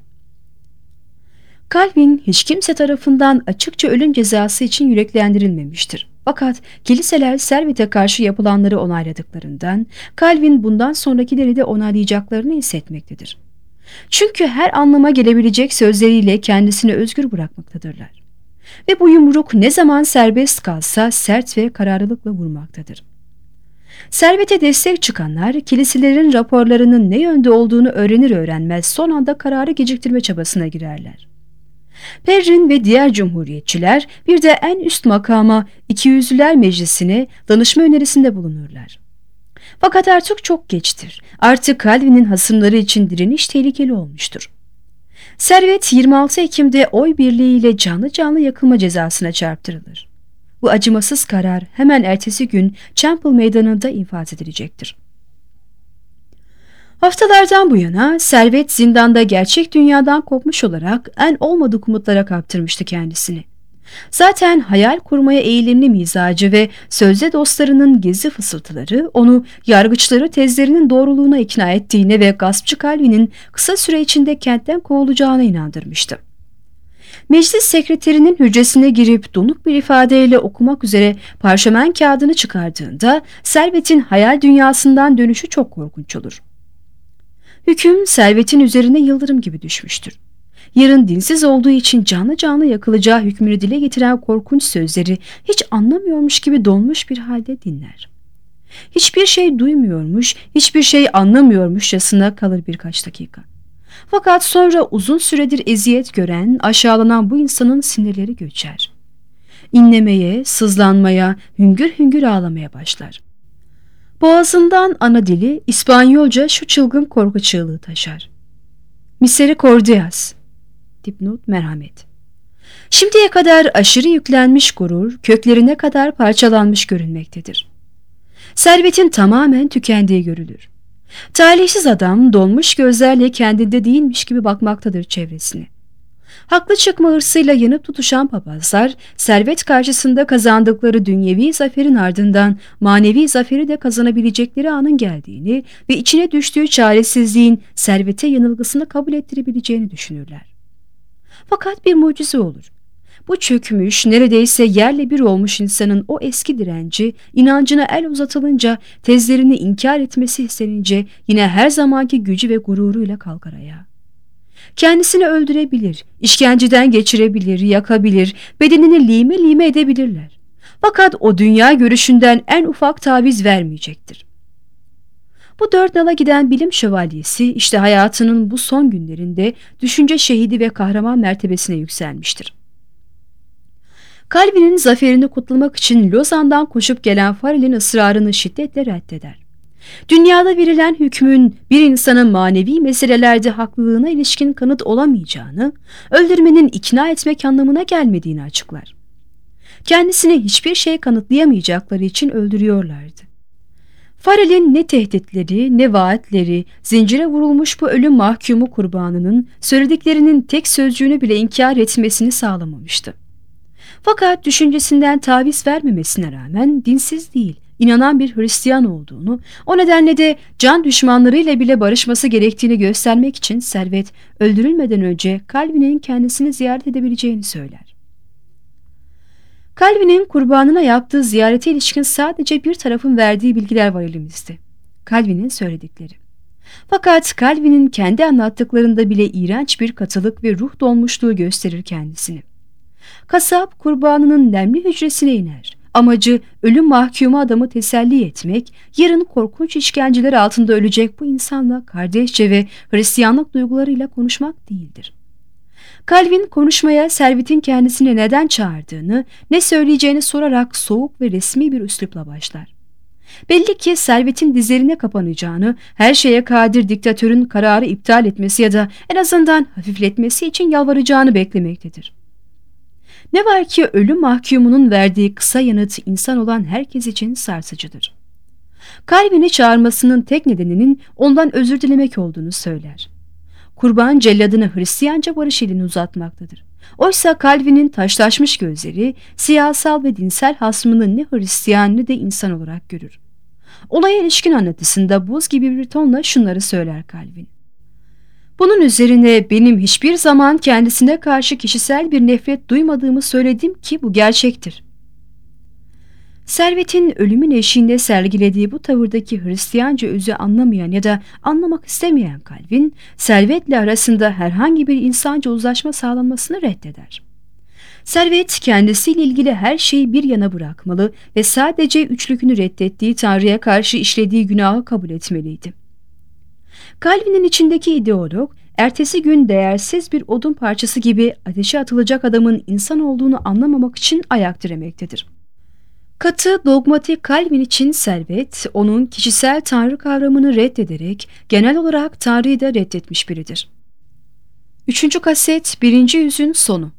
Calvin hiç kimse tarafından açıkça ölüm cezası için yüreklendirilmemiştir. Fakat kiliseler servete karşı yapılanları onayladıklarından Calvin bundan sonrakileri de onaylayacaklarını hissetmektedir. Çünkü her anlama gelebilecek sözleriyle kendisini özgür bırakmaktadırlar. Ve bu yumruk ne zaman serbest kalsa sert ve kararlılıkla vurmaktadır. Servete destek çıkanlar kiliselerin raporlarının ne yönde olduğunu öğrenir öğrenmez son anda kararı geciktirme çabasına girerler. Perrin ve diğer cumhuriyetçiler bir de en üst makama İkiyüzlüler Meclisi'ne danışma önerisinde bulunurlar. Fakat artık çok geçtir. Artık Calvin'in hasımları için direniş tehlikeli olmuştur. Servet yirmi altı Ekim'de oy birliğiyle canlı canlı yakılma cezasına çarptırılır. Bu acımasız karar hemen ertesi gün Chapel Meydanı'nda infaz edilecektir. Haftalardan bu yana servet zindanda gerçek dünyadan kopmuş olarak en olmadık umutlara kaptırmıştı kendisini. Zaten hayal kurmaya eğilimli mizacı ve sözde dostlarının gizli fısıltıları onu yargıçları tezlerinin doğruluğuna ikna ettiğine ve gaspçı Calvin'in kısa süre içinde kentten kovulacağına inandırmıştı. Meclis sekreterinin hücresine girip donuk bir ifadeyle okumak üzere parşömen kağıdını çıkardığında servetin hayal dünyasından dönüşü çok korkunç olur. Hüküm servetin üzerine yıldırım gibi düşmüştür. Yarın dinsiz olduğu için canlı canlı yakılacağı hükmünü dile getiren korkunç sözleri hiç anlamıyormuş gibi donmuş bir halde dinler. Hiçbir şey duymuyormuş, hiçbir şey anlamıyormuşçasına kalır birkaç dakika. Fakat sonra uzun süredir eziyet gören, aşağılanan bu insanın sinirleri göçer. İnlemeye, sızlanmaya, hüngür hüngür ağlamaya başlar. Boğazından ana dili İspanyolca şu çılgın korku çığlığı taşar: "Misericordias." Dipnot: merhamet. Şimdiye kadar aşırı yüklenmiş gurur, köklerine kadar parçalanmış görünmektedir. Servetin tamamen tükendiği görülür. Talihsiz adam donmuş gözlerle kendinde değilmiş gibi bakmaktadır çevresine. Haklı çıkma hırsıyla yanıp tutuşan papazlar, servet karşısında kazandıkları dünyevi zaferin ardından manevi zaferi de kazanabilecekleri anın geldiğini ve içine düştüğü çaresizliğin servete yanılgısını kabul ettirebileceğini düşünürler. Fakat bir mucize olur. Bu çökmüş, neredeyse yerle bir olmuş insanın o eski direnci, inancına el uzatılınca, tezlerini inkar etmesi istenince yine her zamanki gücü ve gururuyla kalkar ayağa. Kendisini öldürebilir, işkenceden geçirebilir, yakabilir, bedenini lime lime edebilirler. Fakat o dünya görüşünden en ufak taviz vermeyecektir. Bu dört nala giden bilim şövalyesi işte hayatının bu son günlerinde düşünce şehidi ve kahraman mertebesine yükselmiştir. Calvin'in zaferini kutlamak için Lozan'dan koşup gelen Farel'in ısrarını şiddetle reddeder. Dünyada verilen hükmün bir insanın manevi meselelerde haklılığına ilişkin kanıt olamayacağını, öldürmenin ikna etmek anlamına gelmediğini açıklar. Kendisine hiçbir şey kanıtlayamayacakları için öldürüyorlardı. Farel'in ne tehditleri ne vaatleri, zincire vurulmuş bu ölüm mahkumu kurbanının söylediklerinin tek sözcüğünü bile inkar etmesini sağlamamıştı. Fakat düşüncesinden taviz vermemesine rağmen dinsiz değil, inanan bir Hristiyan olduğunu, o nedenle de can düşmanlarıyla bile barışması gerektiğini göstermek için servet öldürülmeden önce Calvin'in kendisini ziyaret edebileceğini söyler. Calvin'in kurbanına yaptığı ziyarete ilişkin sadece bir tarafın verdiği bilgiler var elimizde. Calvin'in söyledikleri. Fakat Calvin'in kendi anlattıklarında bile iğrenç bir katılık ve ruh dolmuşluğu gösterir kendisini. Kasap kurbanının nemli hücresine iner. Amacı ölüm mahkumu adamı teselli etmek, yarın korkunç işkenceler altında ölecek bu insanla kardeşçe ve Hristiyanlık duygularıyla konuşmak değildir. Calvin konuşmaya Servet'in kendisini neden çağırdığını, ne söyleyeceğini sorarak soğuk ve resmi bir üslupla başlar. Belli ki Servet'in dizlerine kapanacağını, her şeye kadir diktatörün kararı iptal etmesi ya da en azından hafifletmesi için yalvaracağını beklemektedir. Ne var ki ölüm mahkumunun verdiği kısa yanıt insan olan herkes için sarsıcıdır. Calvin'i çağırmasının tek nedeninin ondan özür dilemek olduğunu söyler. Kurban celladını Hristiyanca barış elini uzatmaktadır. Oysa Calvin'in taşlaşmış gözleri siyasal ve dinsel hasmını ne Hristiyan ne de insan olarak görür. Olaya ilişkin anlatısında buz gibi bir tonla şunları söyler Calvin. Bunun üzerine benim hiçbir zaman kendisine karşı kişisel bir nefret duymadığımı söyledim ki bu gerçektir. Servet'in ölümün eşiğinde sergilediği bu tavırdaki Hristiyanca özü anlamayan ya da anlamak istemeyen Calvin, Servet'le arasında herhangi bir insanca uzlaşma sağlanmasını reddeder. Servet kendisiyle ilgili her şeyi bir yana bırakmalı ve sadece üçlükünü reddettiği Tanrı'ya karşı işlediği günahı kabul etmeliydi. Calvin'in içindeki ideolog, ertesi gün değersiz bir odun parçası gibi ateşe atılacak adamın insan olduğunu anlamamak için ayak diremektedir. Katı dogmatik Calvin için Servet, onun kişisel Tanrı kavramını reddederek genel olarak Tanrı'yı da reddetmiş biridir. Üçüncü kaset, birinci yüzün sonu.